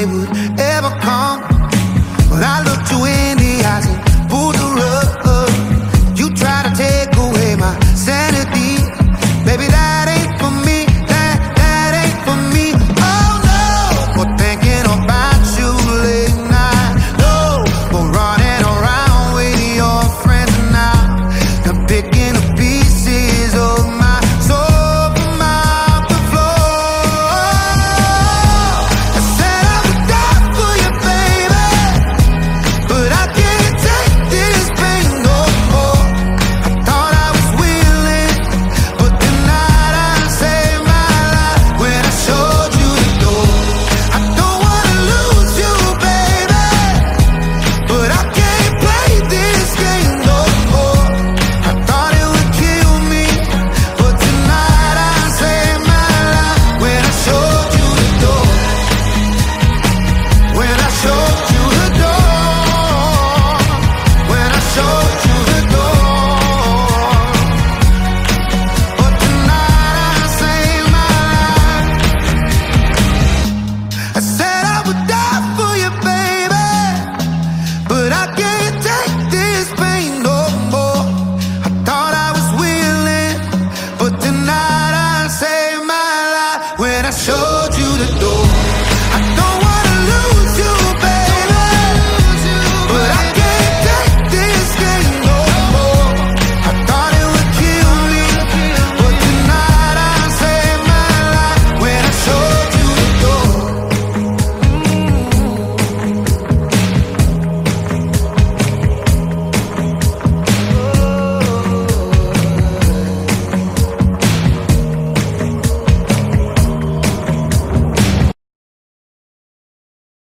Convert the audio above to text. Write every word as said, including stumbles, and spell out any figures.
it would ever come. When I looked you in the eyes and pulled the rug, you try to take away my sanity. Baby, that ain't for me, that, that ain't for me. Oh no, for thinking about you late night. No, for running around with your friends now. I'm picking up pieces of my soul from out the floor. I said I would die for you, baby, but I can't take this pain no more. I thought I was willing, but tonight I saved my life when I showed you the door. I don't wanna lose you, baby, but I can't play this game no more. I thought it would kill me, but tonight I saved my life when I showed you the door. When I showed you the door. When I showed you the door. But tonight I saved my life. I said I would die for you, baby, but I can't take this pain no more. I thought I was willing, but tonight I saved my life when I showed you the door. I don't